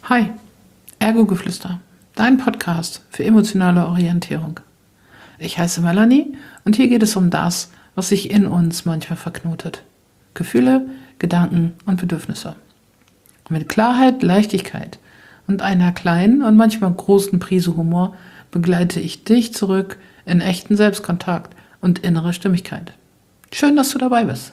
Hi, Ergo-Geflüster, dein Podcast für emotionale Orientierung. Ich heiße Melanie und hier geht es um das, was sich in uns manchmal verknotet. Gefühle, Gedanken und Bedürfnisse. Mit Klarheit, Leichtigkeit und einer kleinen und manchmal großen Prise Humor begleite ich dich zurück in echten Selbstkontakt und innere Stimmigkeit. Schön, dass du dabei bist.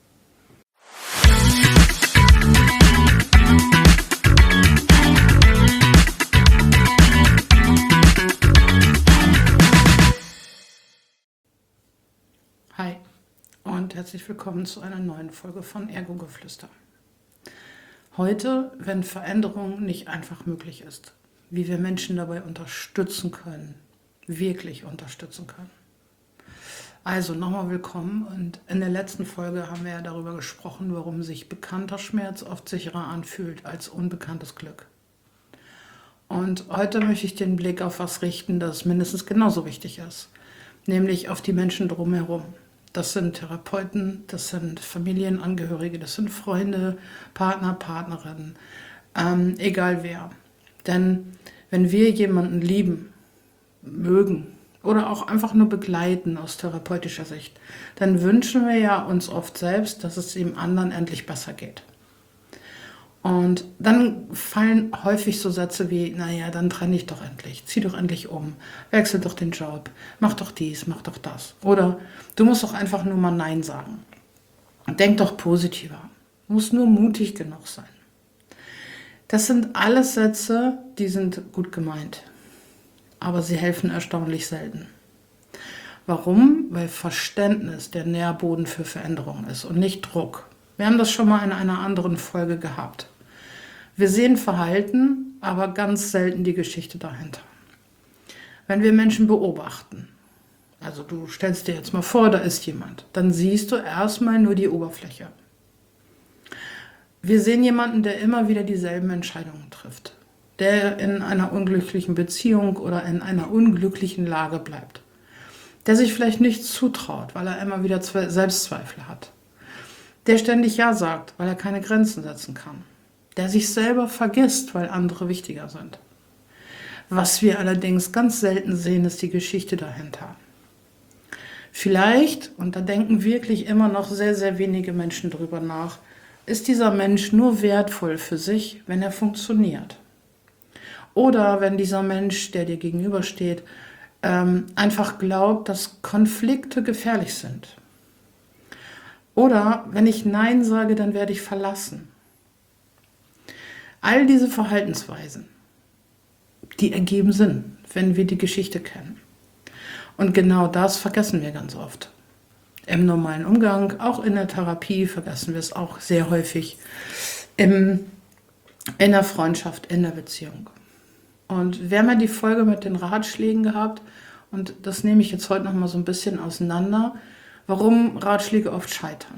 Hi und herzlich willkommen zu einer neuen Folge von Ergo-Geflüster. Heute, wenn Veränderung nicht einfach möglich ist, wie wir Menschen dabei unterstützen können, wirklich unterstützen können. Also nochmal willkommen und in der letzten Folge haben wir ja darüber gesprochen, warum sich bekannter Schmerz oft sicherer anfühlt als unbekanntes Glück. Und heute möchte ich den Blick auf was richten, das mindestens genauso wichtig ist, nämlich auf die Menschen drumherum. Das sind Therapeuten, das sind Familienangehörige, das sind Freunde, Partner, Partnerinnen, egal wer. Denn wenn wir jemanden lieben, mögen oder auch einfach nur begleiten aus therapeutischer Sicht, dann wünschen wir ja uns oft selbst, dass es dem anderen endlich besser geht. Und dann fallen häufig so Sätze wie, naja, dann trenne dich doch endlich, zieh doch endlich um, wechsel doch den Job, mach doch dies, mach doch das. Oder du musst doch einfach nur mal Nein sagen. Denk doch positiver, du musst nur mutig genug sein. Das sind alles Sätze, die sind gut gemeint, aber sie helfen erstaunlich selten. Warum? Weil Verständnis der Nährboden für Veränderung ist und nicht Druck. Wir haben das schon mal in einer anderen Folge gehabt. Wir sehen Verhalten, aber ganz selten die Geschichte dahinter. Wenn wir Menschen beobachten, also du stellst dir jetzt mal vor, da ist jemand, dann siehst du erstmal nur die Oberfläche. Wir sehen jemanden, der immer wieder dieselben Entscheidungen trifft, der in einer unglücklichen Beziehung oder in einer unglücklichen Lage bleibt, der sich vielleicht nichts zutraut, weil er immer wieder Selbstzweifel hat, der ständig Ja sagt, weil er keine Grenzen setzen kann, der sich selber vergisst, weil andere wichtiger sind. Was wir allerdings ganz selten sehen, ist die Geschichte dahinter. Vielleicht, und da denken wirklich immer noch sehr, sehr wenige Menschen drüber nach, ist dieser Mensch nur wertvoll für sich, wenn er funktioniert. Oder wenn dieser Mensch, der dir gegenübersteht, einfach glaubt, dass Konflikte gefährlich sind. Oder wenn ich Nein sage, dann werde ich verlassen. All diese Verhaltensweisen, die ergeben Sinn, wenn wir die Geschichte kennen. Und genau das vergessen wir ganz oft. Im normalen Umgang, auch in der Therapie vergessen wir es auch sehr häufig, in der Freundschaft, in der Beziehung. Und wir haben ja die Folge mit den Ratschlägen gehabt und das nehme ich jetzt heute nochmal so ein bisschen auseinander, warum Ratschläge oft scheitern.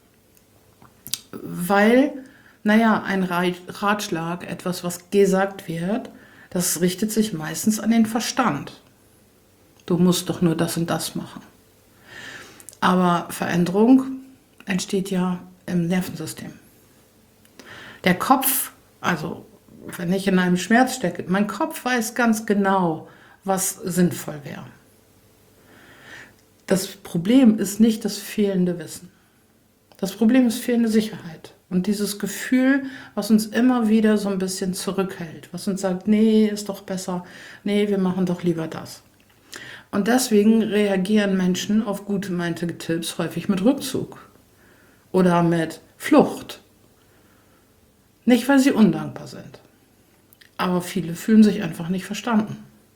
Weil, ein Ratschlag, etwas, was gesagt wird, das richtet sich meistens an den Verstand. Du musst doch nur das und das machen. Aber Veränderung entsteht ja im Nervensystem. Der Kopf, also wenn ich in einem Schmerz stecke, mein Kopf weiß ganz genau, was sinnvoll wäre. Das Problem ist nicht das fehlende Wissen. Das Problem ist fehlende Sicherheit. Und dieses Gefühl, was uns immer wieder so ein bisschen zurückhält, was uns sagt, nee, ist doch besser, nee, wir machen doch lieber das. Und deswegen reagieren Menschen auf gut gemeinte Tipps häufig mit Rückzug oder mit Flucht. Nicht, weil sie undankbar sind, aber viele fühlen sich einfach nicht verstanden.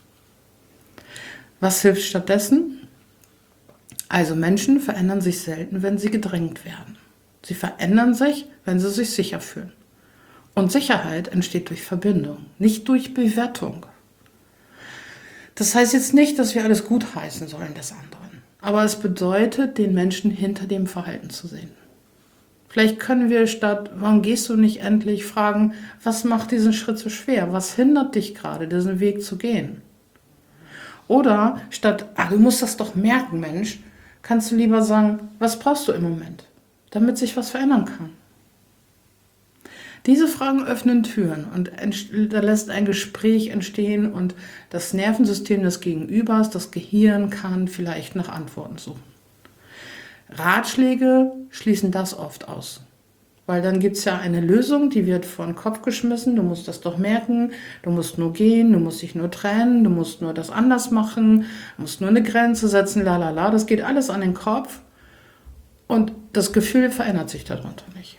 Was hilft stattdessen? Also Menschen verändern sich selten, wenn sie gedrängt werden. Sie verändern sich, wenn sie sich sicher fühlen. Und Sicherheit entsteht durch Verbindung, nicht durch Bewertung. Das heißt jetzt nicht, dass wir alles gutheißen sollen des anderen. Aber es bedeutet, den Menschen hinter dem Verhalten zu sehen. Vielleicht können wir statt, warum gehst du nicht endlich, fragen, was macht diesen Schritt so schwer? Was hindert dich gerade, diesen Weg zu gehen? Oder statt, du musst das doch merken, Mensch, kannst du lieber sagen, was brauchst du im Moment, damit sich was verändern kann? Diese Fragen öffnen Türen und da lässt ein Gespräch entstehen und das Nervensystem des Gegenübers, das Gehirn, kann vielleicht nach Antworten suchen. Ratschläge schließen das oft aus. Weil dann gibt es ja eine Lösung, die wird vor den Kopf geschmissen, du musst das doch merken, du musst nur gehen, du musst dich nur trennen, du musst nur das anders machen, du musst nur eine Grenze setzen, lalala, das geht alles an den Kopf und das Gefühl verändert sich darunter nicht.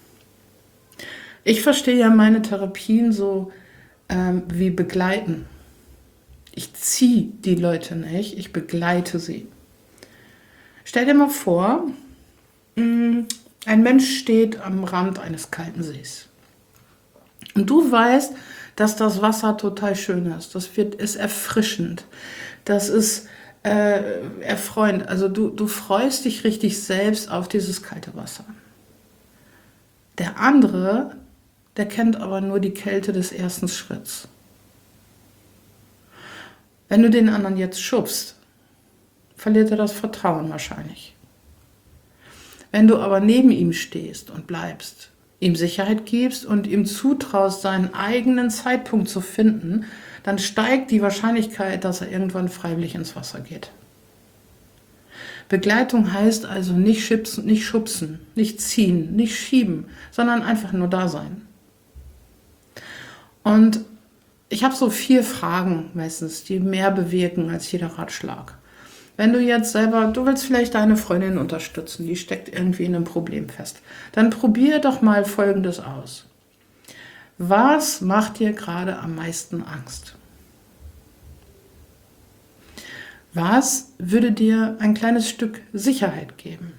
Ich verstehe ja meine Therapien so wie begleiten. Ich ziehe die Leute nicht, ich begleite sie. Stell dir mal vor, ein Mensch steht am Rand eines kalten Sees. Und du weißt, dass das Wasser total schön ist. Das ist erfrischend. Das ist erfreuend. Also du freust dich richtig selbst auf dieses kalte Wasser. Der andere, der kennt aber nur die Kälte des ersten Schritts. Wenn du den anderen jetzt schubst, verliert er das Vertrauen wahrscheinlich. Wenn du aber neben ihm stehst und bleibst, ihm Sicherheit gibst und ihm zutraust, seinen eigenen Zeitpunkt zu finden, dann steigt die Wahrscheinlichkeit, dass er irgendwann freiwillig ins Wasser geht. Begleitung heißt also nicht schubsen, nicht ziehen, nicht schieben, sondern einfach nur da sein. Und ich habe so 4 Fragen meistens, die mehr bewirken als jeder Ratschlag. Wenn du jetzt selber, du willst vielleicht deine Freundin unterstützen, die steckt irgendwie in einem Problem fest, dann probier doch mal Folgendes aus. Was macht dir gerade am meisten Angst? Was würde dir ein kleines Stück Sicherheit geben?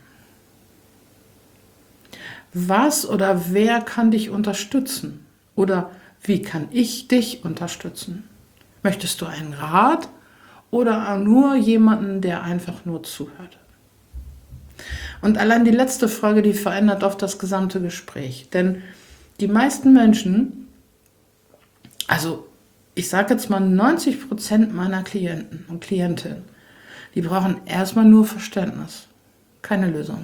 Was oder wer kann dich unterstützen? Oder wie kann ich dich unterstützen? Möchtest du einen Rat? Oder nur jemanden, der einfach nur zuhört. Und allein die letzte Frage, die verändert oft das gesamte Gespräch. Denn die meisten Menschen, also ich sage jetzt mal 90% meiner Klienten und Klientinnen, die brauchen erstmal nur Verständnis, keine Lösung.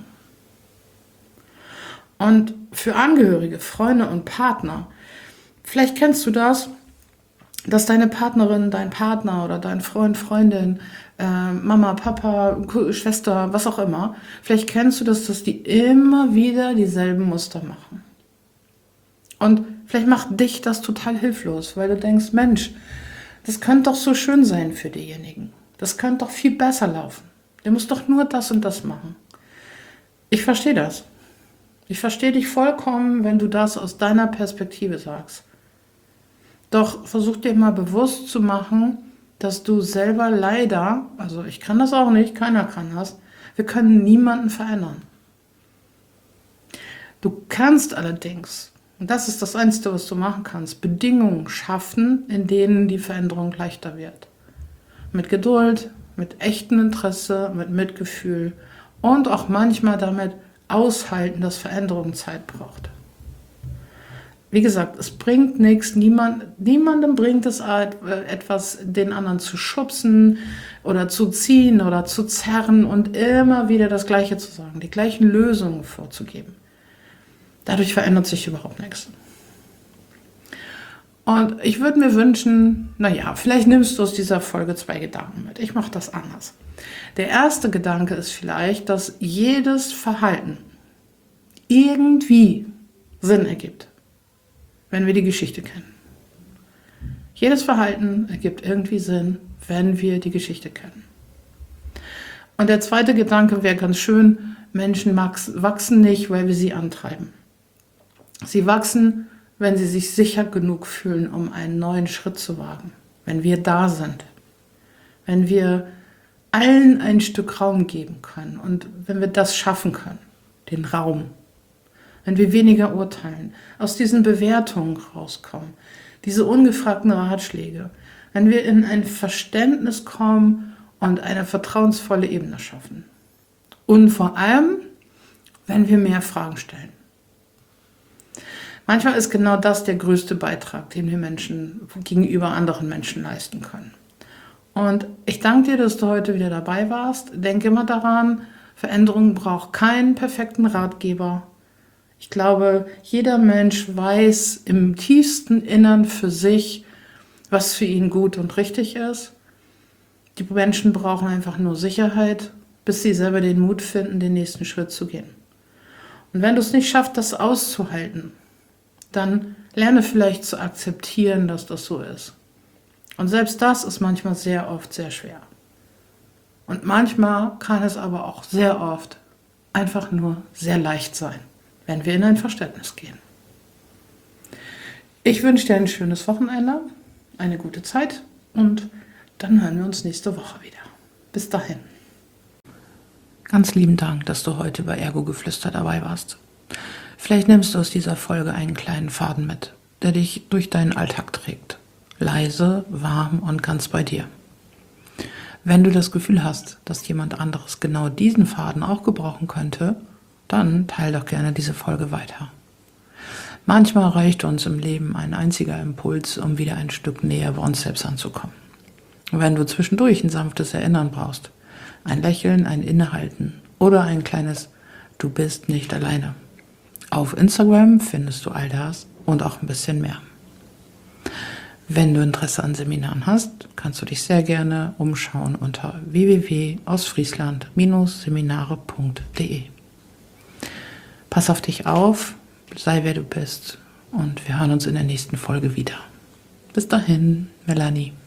Und für Angehörige, Freunde und Partner, vielleicht kennst du das, dass deine Partnerin, dein Partner oder dein Freund, Freundin, Mama, Papa, Schwester, was auch immer, vielleicht kennst du das, dass die immer wieder dieselben Muster machen. Und vielleicht macht dich das total hilflos, weil du denkst, Mensch, das könnte doch so schön sein für diejenigen. Das könnte doch viel besser laufen. Der muss doch nur das und das machen. Ich verstehe das. Ich verstehe dich vollkommen, wenn du das aus deiner Perspektive sagst. Doch versuch dir mal bewusst zu machen, dass du selber leider, also ich kann das auch nicht, keiner kann das, wir können niemanden verändern. Du kannst allerdings, und das ist das Einzige, was du machen kannst, Bedingungen schaffen, in denen die Veränderung leichter wird. Mit Geduld, mit echtem Interesse, mit Mitgefühl und auch manchmal damit aushalten, dass Veränderung Zeit braucht. Wie gesagt, es bringt nichts, niemandem bringt es etwas, den anderen zu schubsen oder zu ziehen oder zu zerren und immer wieder das Gleiche zu sagen, die gleichen Lösungen vorzugeben. Dadurch verändert sich überhaupt nichts. Und ich würde mir wünschen, vielleicht nimmst du aus dieser Folge 2 Gedanken mit. Ich mache das anders. Der erste Gedanke ist vielleicht, dass jedes Verhalten irgendwie Sinn ergibt, wenn wir die Geschichte kennen. Jedes Verhalten ergibt irgendwie Sinn, wenn wir die Geschichte kennen. Und der zweite Gedanke wäre ganz schön, Menschen wachsen nicht, weil wir sie antreiben. Sie wachsen, wenn sie sich sicher genug fühlen, um einen neuen Schritt zu wagen. Wenn wir da sind. Wenn wir allen ein Stück Raum geben können und wenn wir das schaffen können, den Raum. Wenn wir weniger urteilen, aus diesen Bewertungen rauskommen, diese ungefragten Ratschläge, wenn wir in ein Verständnis kommen und eine vertrauensvolle Ebene schaffen. Und vor allem, wenn wir mehr Fragen stellen. Manchmal ist genau das der größte Beitrag, den wir Menschen gegenüber anderen Menschen leisten können. Und ich danke dir, dass du heute wieder dabei warst. Denk immer daran, Veränderung braucht keinen perfekten Ratgeber. Ich glaube, jeder Mensch weiß im tiefsten Innern für sich, was für ihn gut und richtig ist. Die Menschen brauchen einfach nur Sicherheit, bis sie selber den Mut finden, den nächsten Schritt zu gehen. Und wenn du es nicht schaffst, das auszuhalten, dann lerne vielleicht zu akzeptieren, dass das so ist. Und selbst das ist manchmal sehr oft sehr schwer. Und manchmal kann es aber auch sehr oft einfach nur sehr leicht sein, wenn wir in ein Verständnis gehen. Ich wünsche dir ein schönes Wochenende, eine gute Zeit und dann hören wir uns nächste Woche wieder. Bis dahin. Ganz lieben Dank, dass du heute bei Ergo-Geflüster dabei warst. Vielleicht nimmst du aus dieser Folge einen kleinen Faden mit, der dich durch deinen Alltag trägt. Leise, warm und ganz bei dir. Wenn du das Gefühl hast, dass jemand anderes genau diesen Faden auch gebrauchen könnte, dann teile doch gerne diese Folge weiter. Manchmal reicht uns im Leben ein einziger Impuls, um wieder ein Stück näher bei uns selbst anzukommen. Und wenn du zwischendurch ein sanftes Erinnern brauchst, ein Lächeln, ein Innehalten oder ein kleines Du bist nicht alleine. Auf Instagram findest du all das und auch ein bisschen mehr. Wenn du Interesse an Seminaren hast, kannst du dich sehr gerne umschauen unter www.ausfriesland-seminare.de. Pass auf dich auf, sei wer du bist und wir hören uns in der nächsten Folge wieder. Bis dahin, Melanie.